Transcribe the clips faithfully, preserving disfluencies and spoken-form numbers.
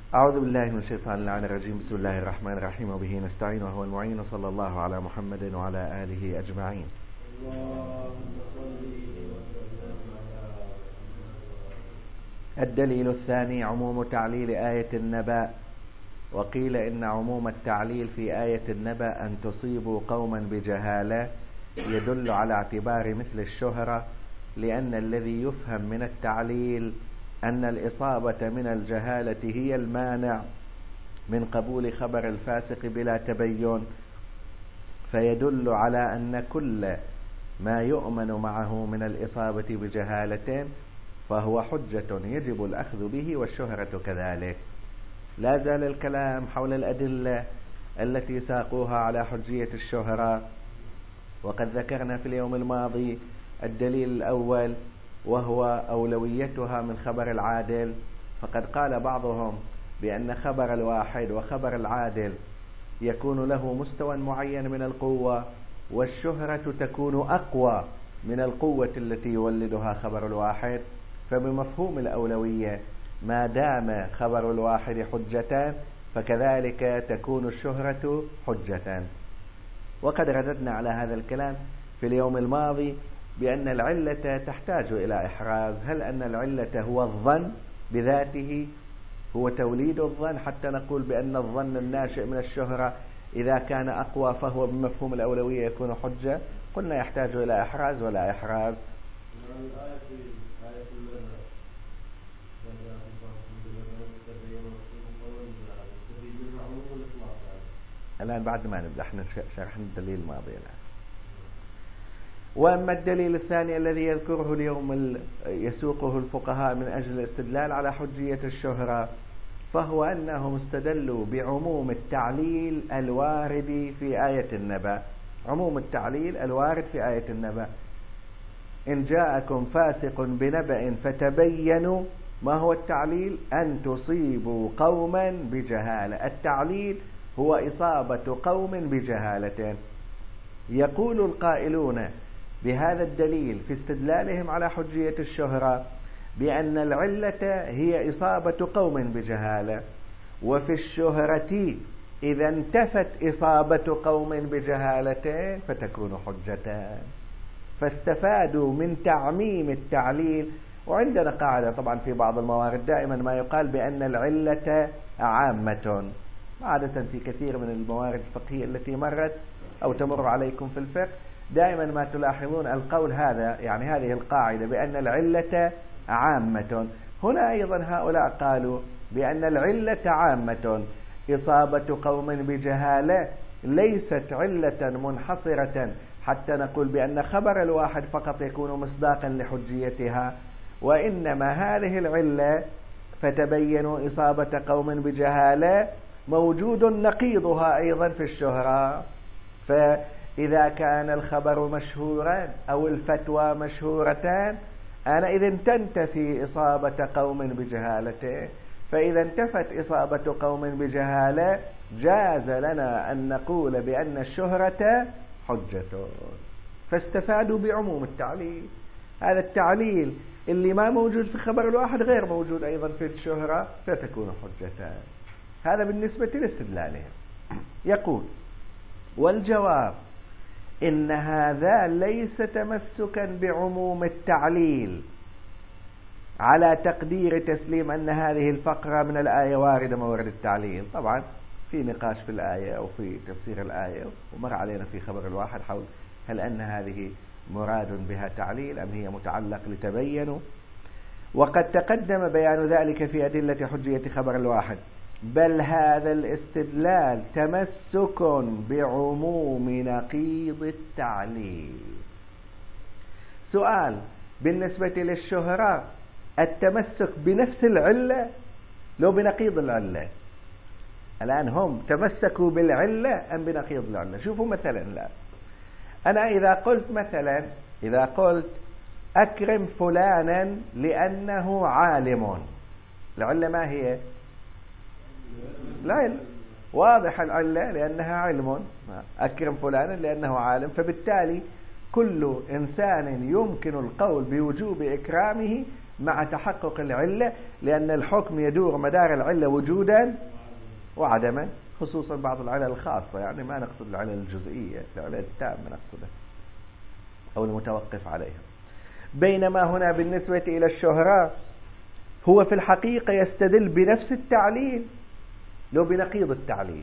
أعوذ بالله من الشيطان اللعين الرجيم. بسم الله الرحمن الرحيم، وبه نستعين وهو المعين، صلى الله على محمد وعلى آله أجمعين. الدليل الثاني عموم تعليل آية النبأ. وقيل إن عموم التعليل في آية النبأ أن تصيبوا قوما بجهالة يدل على اعتبار مثل الشهرة، لأن الذي يفهم من التعليل أن الإصابة من الجهالة هي المانع من قبول خبر الفاسق بلا تبين، فيدل على أن كل ما يؤمن معه من الإصابة بجهالة فهو حجة يجب الأخذ به، والشهرة كذلك. لا زال الكلام حول الأدلة التي ساقوها على حجية الشهرة، وقد ذكرنا في اليوم الماضي الدليل الأول وهو أولويتها من خبر العادل. فقد قال بعضهم بأن خبر الواحد وخبر العادل يكون له مستوى معين من القوة، والشهرة تكون أقوى من القوة التي يولدها خبر الواحد. فبمفهوم الأولوية ما دام خبر الواحد حجة فكذلك تكون الشهرة حجة. وقد رددنا على هذا الكلام في اليوم الماضي بأن العلة تحتاج إلى إحراز. هل أن العلة هو الظن بذاته، هو توليد الظن، حتى نقول بأن الظن الناشئ من الشهرة إذا كان أقوى فهو بمفهوم الأولوية يكون حجة؟ قلنا يحتاج إلى إحراز ولا إحراز. الآن بعد ما نبدأ احنا شرحنا الدليل الماضي الآن. وأما الدليل الثاني الذي يذكره اليوم يسوقه الفقهاء من أجل الاستدلال على حجية الشهرة، فهو أنهم استدلوا بعموم التعليل الوارد في آية النبأ. عموم التعليل الوارد في آية النبأ: إن جاءكم فاسق بنبأ فتبينوا. ما هو التعليل؟ أن تصيبوا قوما بجهالة. التعليل هو إصابة قوم بجهالة. يقول القائلون بهذا الدليل في استدلالهم على حجية الشهرة بأن العلة هي إصابة قوم بجهالة، وفي الشهرة إذا انتفت إصابة قوم بجهالة فتكون حجة. فاستفادوا من تعميم التعليل. وعندنا قاعدة طبعا في بعض الموارد دائما ما يقال بأن العلة عامة. عادة في كثير من الموارد الفقهية التي مرت أو تمر عليكم في الفقه دائما ما تلاحظون القول هذا، يعني هذه القاعدة بأن العلة عامة. هنا أيضا هؤلاء قالوا بأن العلة عامة. إصابة قوم بجهالة ليست علة منحصرة حتى نقول بأن خبر الواحد فقط يكون مصداقا لحجيتها، وإنما هذه العلة فتبينوا إصابة قوم بجهالة موجود نقيضها أيضا في الشهرة. فإذا كان الخبر مشهورا أو الفتوى مشهورتان أنا إذا تنتفي إصابة قوم بجهالته، فإذا انتفت إصابة قوم بجهالة جاز لنا أن نقول بأن الشهرة حجة. فاستفادوا بعموم التعليل. هذا التعليل اللي ما موجود في خبر الواحد غير موجود أيضا في الشهرة فتكون حجة. هذا بالنسبة لاستدلالهم. يقول: والجواب إن هذا ليس تمسكا بعموم التعليل على تقدير تسليم أن هذه الفقرة من الآية واردة مورد التعليل. طبعا في نقاش في الآية أو في تفسير الآية، ومر علينا في خبر الواحد حول هل أن هذه مراد بها تعليل أم هي متعلق لتبينوا. وقد تقدم بيان ذلك في أدلة حجية خبر الواحد. بل هذا الاستدلال تمسك بعموم نقيض التعليل. سؤال: بالنسبة للشهرة التمسك بنفس العلة لو بنقيض العلة؟ الآن هم تمسكوا بالعلة أم بنقيض العلة؟ شوفوا مثلا، لا أنا إذا قلت مثلا إذا قلت أكرم فلانا لأنه عالم، العلة ما هي؟ لا، واضح العلة لأنها علم. أكرم فلانا لأنه عالم، فبالتالي كل إنسان يمكن القول بوجوب إكرامه مع تحقق العلة، لأن الحكم يدور مدار العلة وجودا وعدما، خصوصا بعض العلل الخاصة، يعني ما نقصد العلل الجزئية، العلل التامة نقصدها أو المتوقف عليها. بينما هنا بالنسبة إلى الشهرة هو في الحقيقة يستدل بنفس التعليل لو بنقيض التعليل،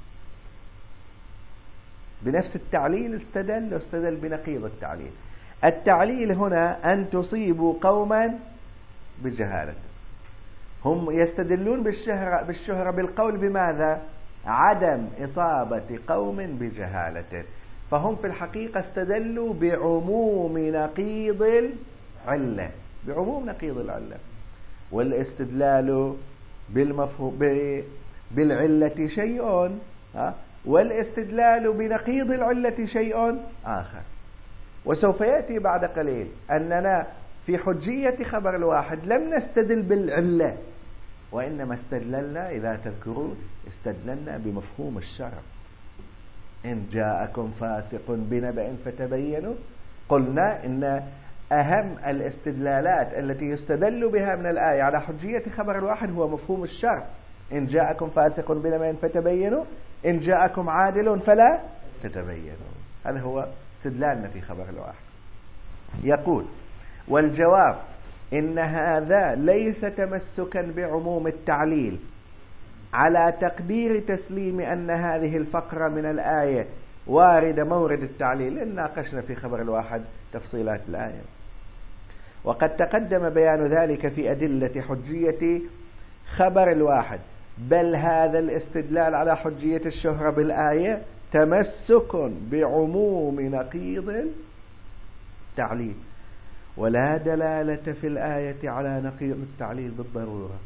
بنفس التعليل استدل واستدل بنقيض التعليل. التعليل هنا أن تصيبوا قوما بجهالة، هم يستدلون بالشهرة, بالشهرة بالقول بماذا؟ عدم إصابة قوم بجهالة، فهم في الحقيقة استدلوا بعموم نقيض العلة، بعموم نقيض العلة. والاستدلال بالمفهوم بالعلة شيء، والاستدلال بنقيض العلة شيء آخر. وسوف يأتي بعد قليل أننا في حجية خبر الواحد لم نستدل بالعلة، وإنما استدللنا، إذا تذكرون استدللنا بمفهوم الشرع. إن جاءكم فاسق بنبأ فتبينوا، قلنا إن أهم الاستدلالات التي يستدل بها من الآية على حجية خبر الواحد هو مفهوم الشرع. إن جاءكم فاسق بنبأ فتبينوا، إن جاءكم عادل فلا تتبينوا، هذا هو استدلالنا في خبر الواحد. يقول: والجواب إن هذا ليس تمسكا بعموم التعليل على تقدير تسليم أن هذه الفقرة من الآية وارد مورد التعليل، لأن ناقشنا في خبر الواحد تفصيلات الآية، وقد تقدم بيان ذلك في أدلة حجية خبر الواحد. بل هذا الاستدلال على حجية الشهرة بالآية تمسك بعموم نقيض التعليل، ولا دلالة في الآية على نقيض التعليل بالضرورة.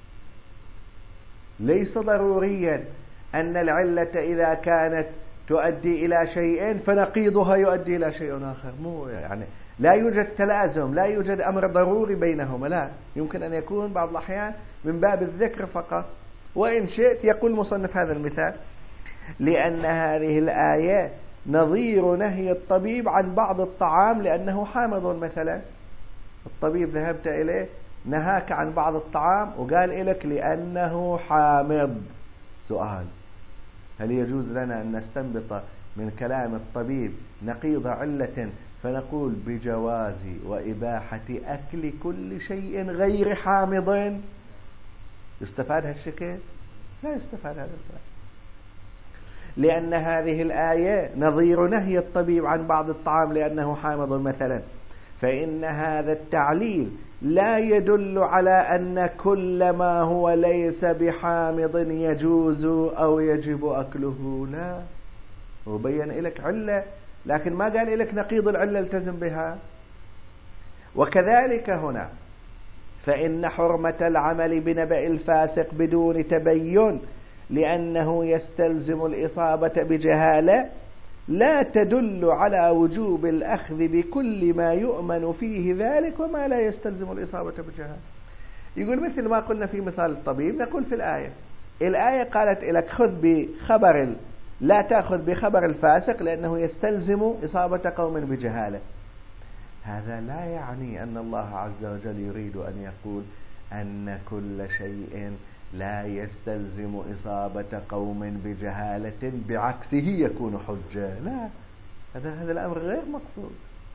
ليس ضروريا أن العلة إذا كانت تؤدي إلى شيء فنقيضها يؤدي إلى شيء آخر، مو يعني لا يوجد تلازم، لا يوجد أمر ضروري بينهما، لا، يمكن أن يكون بعض الأحيان من باب الذكر فقط. وإن شئت يقول مصنف هذا المثال: لأن هذه الآية نظير نهي الطبيب عن بعض الطعام لأنه حامض مثلا. الطبيب ذهبت إليه نهاك عن بعض الطعام وقال لك لأنه حامض. سؤال: هل يجوز لنا أن نستنبط من كلام الطبيب نقيض علة فنقول بجواز وإباحة أكل كل شيء غير حامض؟ يستفاد هالشكل؟ لا يستفاد هذا الكلام، لأن هذه الآية نظير نهي الطبيب عن بعض الطعام لأنه حامض مثلا، فإن هذا التعليل لا يدل على أن كل ما هو ليس بحامض يجوز أو يجب أكله، لا، هو بين لك علة لكن ما قال لك نقيض العلة التزم بها. وكذلك هنا فإن حرمة العمل بنبأ الفاسق بدون تبين لأنه يستلزم الإصابة بجهالة لا تدل على وجوب الأخذ بكل ما يؤمن فيه ذلك وما لا يستلزم الإصابة بجهالة. يقول مثل ما قلنا في مثال الطبيب، نقول في الآية الآية قالت لك خذ بخبر ال... لا تأخذ بخبر الفاسق لأنه يستلزم إصابة قوم بجهالة. هذا لا يعني أن الله عز وجل يريد أن يقول أن كل شيء لا يستلزم إصابة قوم بجهالة بعكسه يكون حجة، لا، هذا هذا الأمر غير مقصود.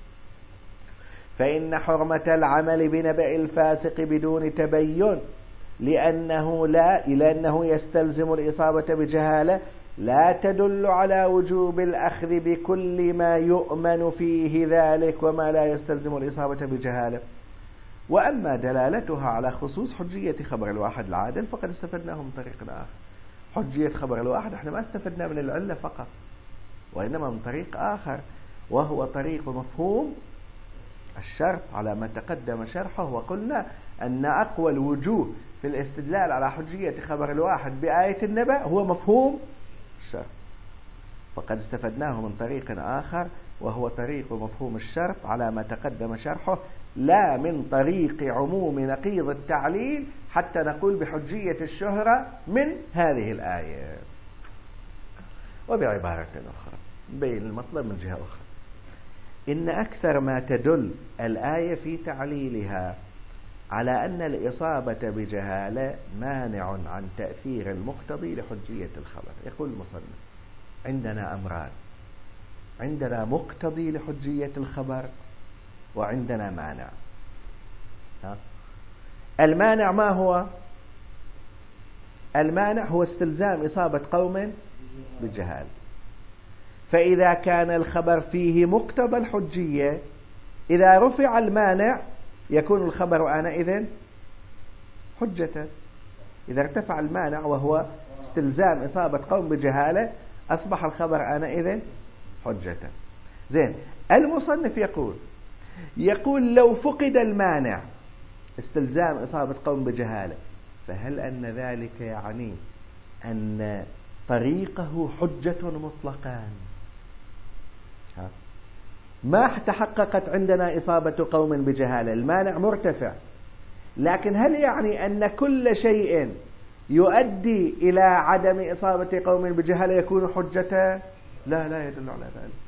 فإن حرمة العمل بنبأ الفاسق بدون تبين لأنه لا لأنه يستلزم الإصابة بجهالة لا تدل على وجوب الأخذ بكل ما يؤمن فيه ذلك وما لا يستلزم الإصابة بجهالة. وأما دلالتها على خصوص حجية خبر الواحد العادل فقد استفدناه من طريق آخر. حجية خبر الواحد احنا ما استفدنا من العلة فقط، وإنما من طريق آخر، وهو طريق مفهوم الشرط على ما تقدم شرحه. وقلنا أن أقوى الوجوه في الاستدلال على حجية خبر الواحد بآية النبأ هو مفهوم الشرط، فقد استفدناه من طريق آخر وهو طريق مفهوم الشرط على ما تقدم شرحه، لا من طريق عموم نقيض التعليل حتى نقول بحجية الشهرة من هذه الآية. وبعبارة أخرى بين المطلب من جهة أخرى، إن أكثر ما تدل الآية في تعليلها على أن الإصابة بجهالة مانع عن تأثير المقتضي لحجية الخبر. يقول المصنف عندنا أمران، عندنا مقتضي لحجية الخبر وعندنا مانع. ها؟ المانع ما هو؟ المانع هو استلزام إصابة قوم بجهال. فإذا كان الخبر فيه مقتضى الحجية، إذا رفع المانع يكون الخبر آنئذ حجة. إذا ارتفع المانع وهو استلزام إصابة قوم بجهالة أصبح الخبر آنئذ حجة. زين، المصنف يقول يقول لو فقد المانع استلزام إصابة قوم بجهالة، فهل أن ذلك يعني أن طريقه حجة مطلقا؟ ما تحققت عندنا إصابة قوم بجهالة، المانع مرتفع، لكن هل يعني أن كل شيء يؤدي إلى عدم إصابة قوم بجهالة يكون حجة؟ لا، لا يدل على ذلك.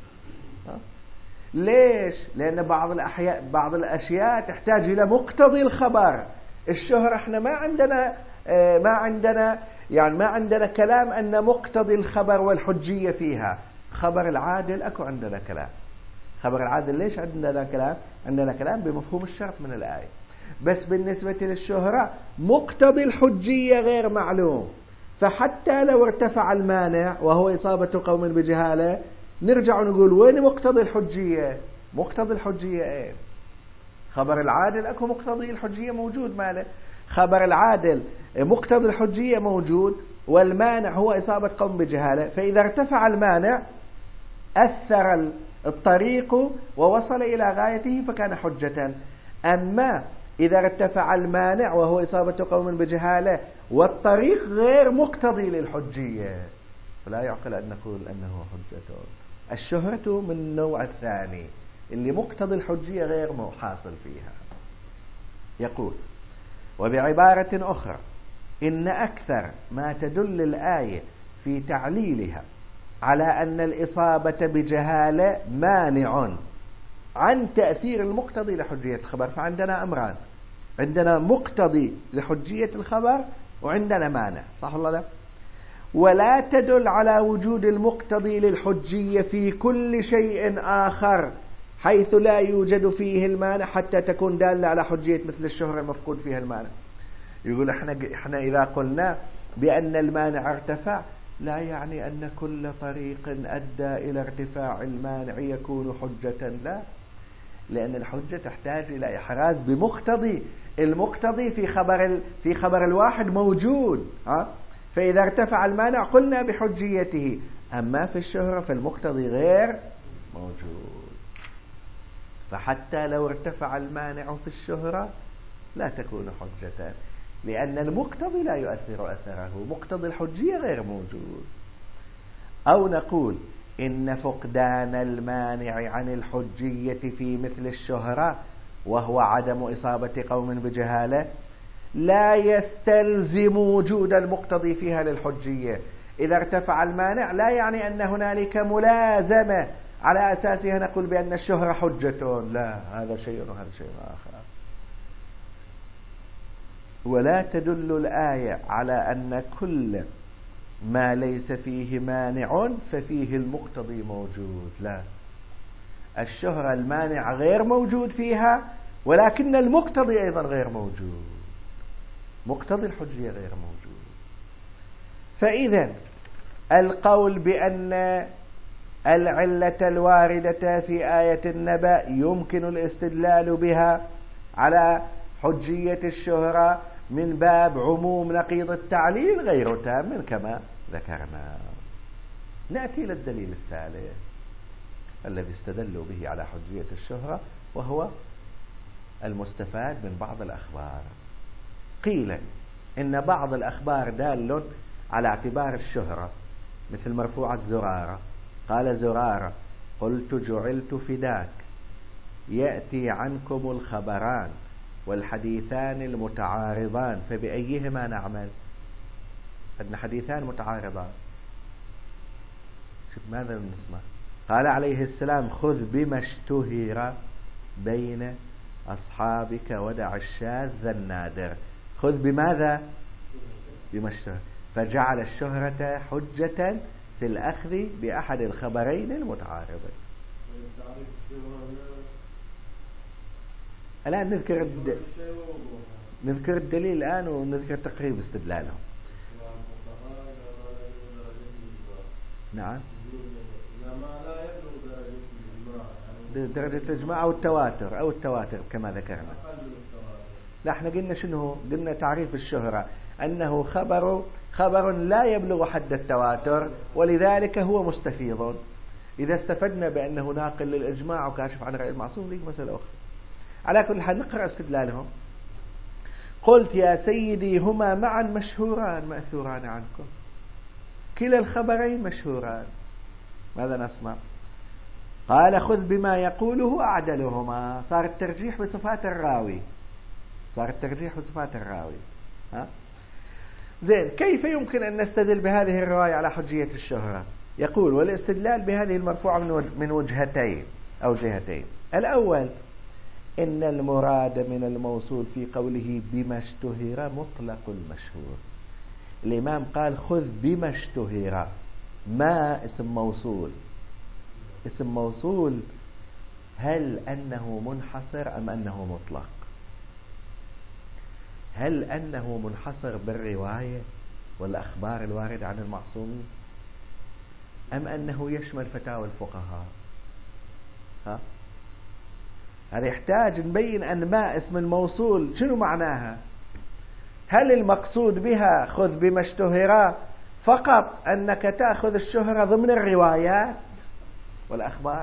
ليش؟ لأن بعض الأحياء بعض الأشياء تحتاج إلى مقتضي الخبر. الشهرة احنا ما عندنا ما عندنا يعني ما عندنا كلام أن مقتضي الخبر والحجية فيها. خبر العادل أكو عندنا كلام. خبر العادل ليش عندنا كلام؟ عندنا كلام بمفهوم الشرط من الآية. بس بالنسبة للشهرة مقتضي الحجية غير معلوم، فحتى لو ارتفع المانع وهو إصابة قوم بجهالة نرجع نقول وين مقتضي الحجية؟ مقتضي الحجية ايه؟ خبر العادل اكو مقتضي الحجية موجود ماله. خبر العادل مقتضي الحجية موجود، والمانع هو إصابة قوم بجهالة، فإذا ارتفع المانع أثر الطريق ووصل إلى غايته فكان حجة. أما إذا ارتفع المانع وهو إصابة قوم بجهالة والطريق غير مقتضي للحجية فلا يعقل أن نقول أنه حجة. الشهرة من النوع الثاني اللي مقتضي الحجية غير حاصل فيها. يقول وبعبارة أخرى إن أكثر ما تدل الآية في تعليلها على أن الإصابة بجهالة مانع عن تأثير المقتضي لحجية الخبر. فعندنا أمران، عندنا مقتضي لحجية الخبر وعندنا مانع، صح ولا لا؟ ولا تدل على وجود المقتضي للحجية في كل شيء آخر حيث لا يوجد فيه المانع حتى تكون دالة على حجية، مثل الشهرة المفقود فيها المانع. يقول احنا, احنا إذا قلنا بأن المانع ارتفع لا يعني أن كل طريق أدى إلى ارتفاع المانع يكون حجة، لا، لأن الحجة تحتاج إلى إحراز بمقتضي. المقتضي في خبر في خبر الواحد موجود، ها؟ فإذا ارتفع المانع قلنا بحجيته، أما في الشهرة فالمقتضي غير موجود. فحتى لو ارتفع المانع في الشهرة لا تكون حجة، لأن المقتضي لا يؤثر أثره، مقتضي الحجية غير موجود. أو نقول إن فقدان المانع عن الحجية في مثل الشهرة وهو عدم إصابة قوم بجهالة لا يستلزم وجود المقتضي فيها للحجية. إذا ارتفع المانع لا يعني أن هنالك ملازمة على أساسها نقول بأن الشهرة حجة، لا، هذا شيء وهذا شيء آخر. ولا تدل الآية على أن كل ما ليس فيه مانع ففيه المقتضي موجود، لا، الشهرة المانع غير موجود فيها ولكن المقتضي أيضا غير موجود، مقتضي الحجية غير موجود. فإذا القول بأن العلة الواردة في آية النبأ يمكن الاستدلال بها على حجية الشهرة من باب عموم نقيض التعليل غير تام كما ذكرنا. نأتي للدليل الثالث الذي استدلوا به على حجية الشهرة، وهو المستفاد من بعض الأخبار. قيل إن بعض الأخبار دال على اعتبار الشهرة، مثل مرفوعة زرارة، قال زرارة قلت جعلت فداك، يأتي عنكم الخبران والحديثان المتعارضان فبأيهما نعمل؟ أن حديثان متعارضان، شوف ماذا نسمع؟ قال عليه السلام خذ بما اشتهر بين أصحابك ودع الشاذ النادر. خذ بماذا؟ بما اشتهر، فجعل الشهرة حجة في الأخذ بأحد الخبرين المتعارضين. الآن نذكر الد... نذكر الدليل الآن ونذكر تقريب استدلاله. نعم، درجة الإجماع أو التواتر أو التواتر كما ذكرنا. لا، احنا قلنا شنو؟ قلنا تعريف الشهرة أنه خبر خبر لا يبلغ حد التواتر ولذلك هو مستفيض. إذا استفدنا بأنه ناقل للإجماع وكاشف عن رأي المعصوم ليك مسألة أخرى. على كل حال نقرأ استدلالهم. قلت يا سيدي هما معا مشهوران مأثوران عنكم، كلا الخبرين مشهوران، ماذا نسمع؟ قال خذ بما يقوله أعدلهما. صار الترجيح بصفات الراوي، صار الترجيح بصفات الراوي. ها؟ زين، كيف يمكن أن نستدل بهذه الرواية على حجية الشهرة؟ يقول والاستدلال بهذه المرفوعة من وجهتين أو جهتين. الأول إن المراد من الموصول في قوله بما اشتهر مطلق المشهور. الإمام قال خذ بما اشتهر، ما اسم موصول، اسم موصول هل أنه منحصر أم أنه مطلق؟ هل أنه منحصر بالرواية والأخبار الواردة عن المعصومين أم أنه يشمل فتاوى الفقهاء؟ ها؟ هذا يحتاج نبين أن ما اسم الموصول شنو معناها. هل المقصود بها خذ بما اشتهر فقط أنك تأخذ الشهرة ضمن الروايات والأخبار،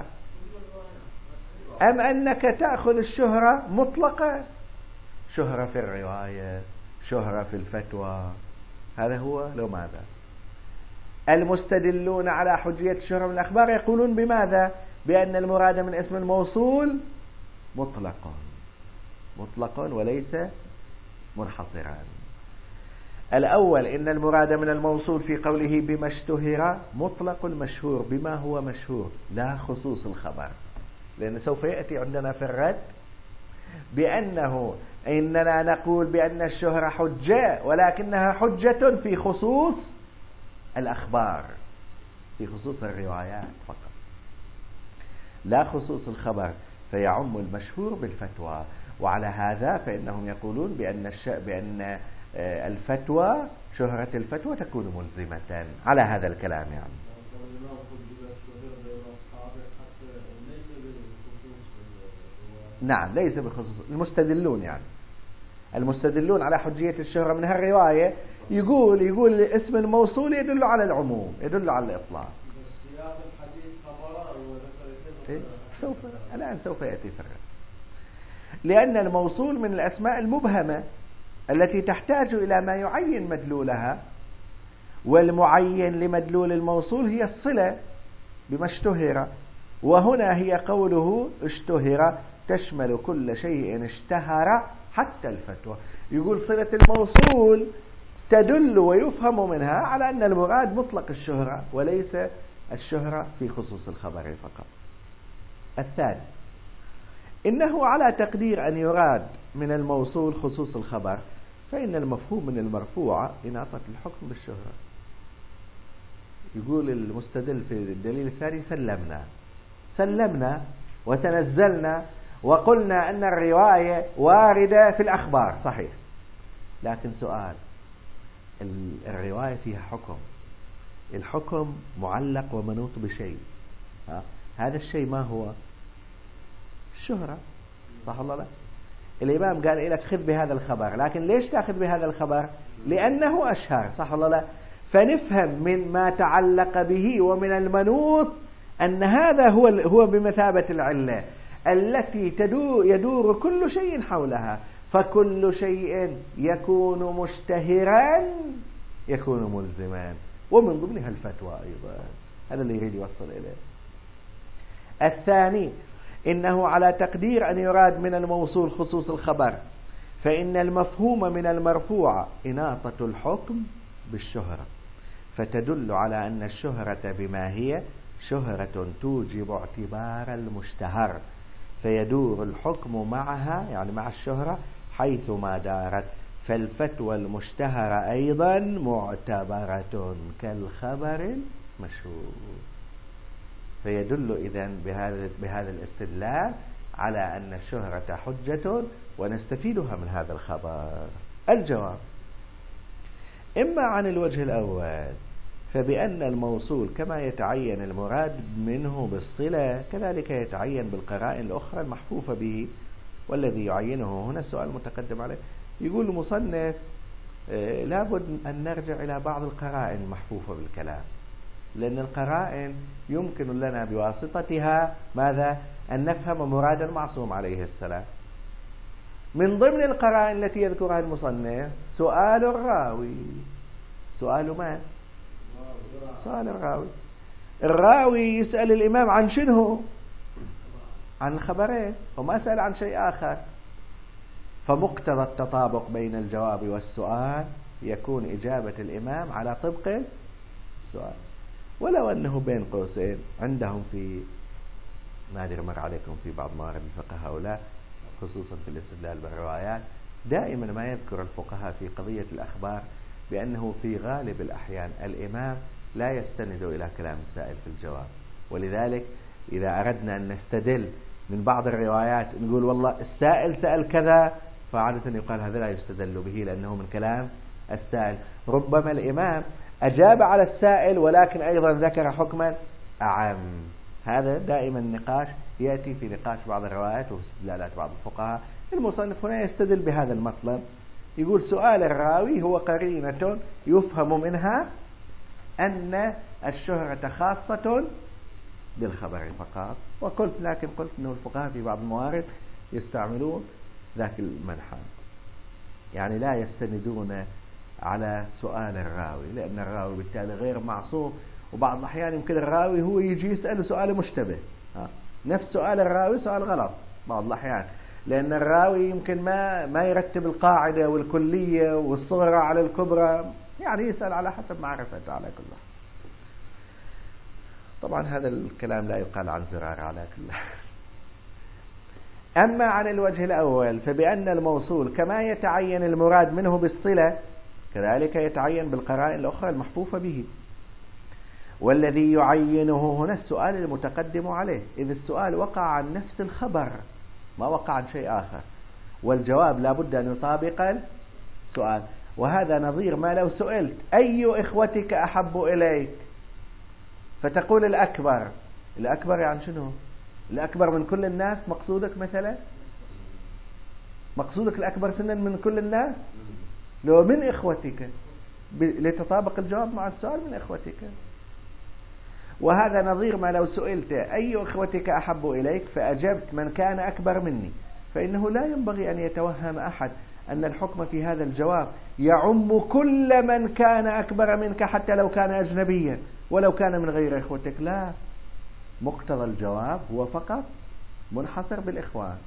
أم أنك تأخذ الشهرة مطلقة، شهرة في الرواية، شهرة في الفتوى؟ هذا هو لو ماذا؟ المستدلون على حجية الشهرة من الأخبار يقولون بماذا؟ بأن المراد من اسم الموصول مطلق مطلق وليس منحصرا. الأول إن المراد من الموصول في قوله بما اشتهر مطلق المشهور، بما هو مشهور لا خصوص الخبر، لأن سوف يأتي عندنا في الرد بأنه إننا نقول بأن الشهرة حجة ولكنها حجة في خصوص الأخبار، في خصوص الروايات فقط، لا خصوص الخبر، فيعم المشهور بالفتوى. وعلى هذا فإنهم يقولون بأن الش... بأن الفتوى شهرة الفتوى تكون ملزمة على هذا الكلام. يعني نعم، ليس بخصوص المستدلون، يعني المستدلون على حجية الشهرة من هالرواية يقول يقول اسم الموصول يدل على العموم، يدل على الإطلاق. إيه؟ سوف الآن سوف يأتي فرق، لأن الموصول من الأسماء المبهمة التي تحتاج إلى ما يعين مدلولها، والمعين لمدلول الموصول هي الصلة بما اشتهر، وهنا هي قوله اشتهر تشمل كل شيء اشتهر حتى الفتوى. يقول صلة الموصول تدل ويفهم منها على أن المراد مطلق الشهرة وليس الشهرة في خصوص الخبر فقط. الثاني إنه على تقدير أن يراد من الموصول خصوص الخبر، فإن المفهوم من المرفوع إناطة الحكم بالشهرة. يقول المستدل في الدليل الثاني سلمنا سلمنا وتنزلنا وقلنا أن الرواية واردة في الأخبار، صحيح، لكن سؤال، الرواية فيها حكم، الحكم معلق ومنوط بشيء، ها؟ هذا الشيء ما هو؟ الشهرة، صح ولا لا؟ الإمام قال لك خذ بهذا الخبر، لكن ليش تأخذ بهذا الخبر؟ لأنه أشهر، صح ولا لا؟ فنفهم من ما تعلق به ومن المنوط أن هذا هو هو بمثابة العلة التي تدور يدور كل شيء حولها، فكل شيء يكون مشتهرا يكون ملزما، ومن ضمنها الفتوى أيضا. هذا اللي يريد يوصل إليه. الثاني إنه على تقدير أن يراد من الموصول خصوص الخبر، فإن المفهوم من المرفوع إناطة الحكم بالشهرة، فتدل على أن الشهرة بما هي شهرة توجب اعتبار المشتهر، فيدور الحكم معها يعني مع الشهرة حيثما دارت، فالفتوى المشتهرة أيضا معتبرة كالخبر المشهور. فيدل إذن بهذا بهذا الاستدلال على أن الشهرة حجة ونستفيدها من هذا الخبر. الجواب: إما عن الوجه الأول فبأن الموصول كما يتعين المراد منه بالصلة كذلك يتعين بالقرائن الأخرى المحفوفة به، والذي يعينه هنا السؤال المتقدم عليه. يقول المصنف آه لابد أن نرجع إلى بعض القرائن المحفوفة بالكلام، لأن القرائن يمكن لنا بواسطتها ماذا؟ أن نفهم مراد المعصوم عليه السلام. من ضمن القرائن التي يذكرها المصنف سؤال الراوي. سؤال من؟ سؤال الراوي. الراوي يسأل الإمام عن شنو؟ عن الخبرين، وما سأل عن شيء آخر. فمقتضى التطابق بين الجواب والسؤال يكون إجابة الإمام على طبق السؤال، ولو أنه بين قوسين عندهم في ما أدري مر عليكم في بعض موارد الفقه هؤلاء خصوصا في الاستدلال بالروايات دائما ما يذكر الفقهاء في قضية الأخبار بأنه في غالب الأحيان الإمام لا يستند إلى كلام السائل في الجواب، ولذلك إذا أردنا أن نستدل من بعض الروايات نقول والله السائل سأل كذا، فعادة يقال هذا لا يستدل به لأنه من كلام السائل. ربما الإمام أجاب على السائل ولكن أيضا ذكر حكما أعم. هذا دائما النقاش يأتي في نقاش بعض الروايات واستدلالات بعض الفقهاء. المصنف هنا يستدل بهذا المطلب، يقول سؤال الراوي هو قرينة يفهم منها أن الشهرة خاصة بالخبر فقط. وقلت لكن قلت أنه الفقهاء في بعض الموارد يستعملون ذاك المنحى، يعني لا يستندون على سؤال الراوي، لأن الراوي بالتالي غير معصوم، وبعض الأحيان يمكن الراوي هو يجي يسأل سؤال مشتبه، نفس سؤال الراوي سؤال غلط بعض الأحيان، لأن الراوي يمكن ما ما يرتب القاعدة والكلية والصغرى على الكبرى، يعني يسأل على حسب معرفته على كل حال. طبعا هذا الكلام لا يقال عن زرار على كل حال. أما عن الوجه الأول فبأن الموصول كما يتعين المراد منه بالصلة كذلك يتعين بالقرائن الأخرى المحفوفة به، والذي يعينه هنا السؤال المتقدم عليه، إذ السؤال وقع عن نفس الخبر ما وقع عن شيء آخر، والجواب لا بد أن يطابق السؤال. وهذا نظير ما لو سئلت أي إخوتك أحب إليك فتقول الأكبر. الأكبر يعني شنو؟ الأكبر من كل الناس مقصودك مثلا؟ مقصودك الأكبر سنا من كل الناس؟ لو من إخوتك لتطابق الجواب مع السؤال من إخوتك. وهذا نظير ما لو سئلت أي إخوتك أحب إليك فأجبت من كان أكبر مني، فإنه لا ينبغي أن يتوهم أحد أن الحكم في هذا الجواب يعم كل من كان أكبر منك حتى لو كان أجنبيا ولو كان من غير إخوتك، لا، مقتضى الجواب هو فقط منحصر بالإخوان.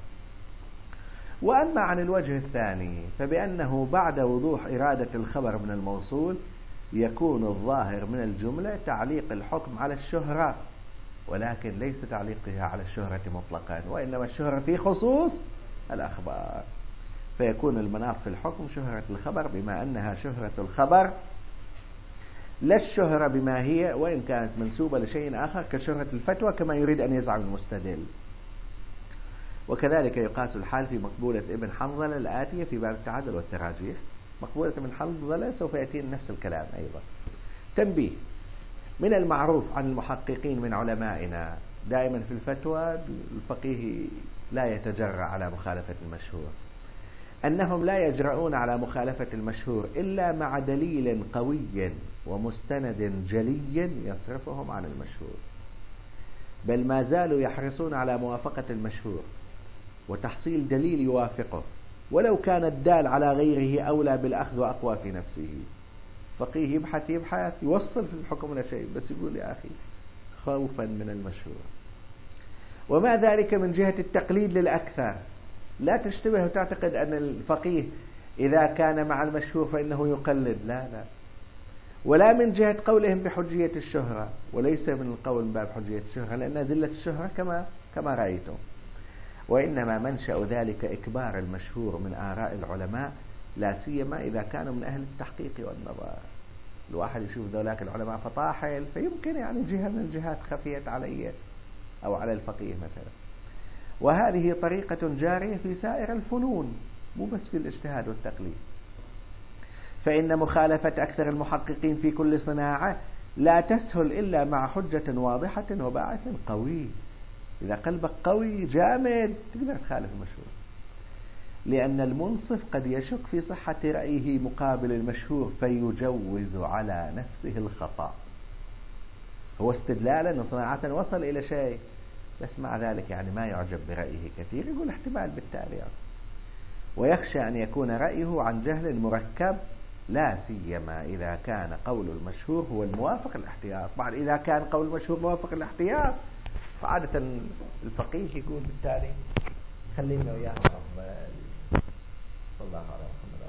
وأما عن الوجه الثاني فبأنه بعد وضوح إرادة الخبر من الموصول يكون الظاهر من الجملة تعليق الحكم على الشهرة، ولكن ليس تعليقها على الشهرة مطلقا، وإنما الشهرة في خصوص الأخبار، فيكون المناط في الحكم شهرة الخبر بما أنها شهرة الخبر لا الشهرة بما هي وإن كانت منسوبة لشيء آخر كشهرة الفتوى كما يريد أن يزعم المستدل. وكذلك يقاس الحال في مقبولة ابن حنظلة الآتية في باب التعادل والتراجيح. مقبولة ابن حنظلة سوف يأتي نفس الكلام أيضا. تنبيه: من المعروف عن المحققين من علمائنا دائما في الفتوى الفقيه لا يتجرأ على مخالفة المشهور، أنهم لا يجرؤون على مخالفة المشهور إلا مع دليل قوي ومستند جلي يصرفهم عن المشهور، بل ما زالوا يحرصون على موافقة المشهور وتحصيل دليل يوافقه ولو كان الدال على غيره أولى بالأخذ وأقوى في نفسه. فقيه يبحث يبحث يوصل في الحكم لا شيء، بس يقول يا أخي خوفا من المشهور. وما ذلك من جهة التقليد للأكثر، لا تشتبه وتعتقد أن الفقيه إذا كان مع المشهور فإنه يقلد، لا لا، ولا من جهة قولهم بحجية الشهرة، وليس من القول من باب حجية الشهرة لأن أدلة الشهرة كما كما رأيتم. وإنما منشأ ذلك إكبار المشهور من آراء العلماء، لا سيما إذا كانوا من أهل التحقيق والنظر. الواحد يشوف ذولاك العلماء فطاحل، فيمكن يعني جهة من الجهات خفيت علي أو على الفقيه مثلا. وهذه طريقة جارية في سائر الفنون، مو بس في الاجتهاد والتقليد. فإن مخالفة أكثر المحققين في كل صناعة لا تسهل إلا مع حجة واضحة وباعث قوي. إذا قلبك قوي جامد تقدر تخالف المشهور، لأن المنصف قد يشك في صحة رأيه مقابل المشهور فيجوز على نفسه الخطأ. هو استدلالا وصناعة وصل إلى شيء، بس مع ذلك يعني ما يعجب برأيه كثير، يقول احتمال بالتالي، ويخشى أن يكون رأيه عن جهل مركب، لا سيما إذا كان قول المشهور هو الموافق الاحتياط. بعد إذا كان قول المشهور موافق الاحتياط فعادة الفقيه يقول بالتالي خلينا وياهم أفضل. صلى الله عليه وسلم.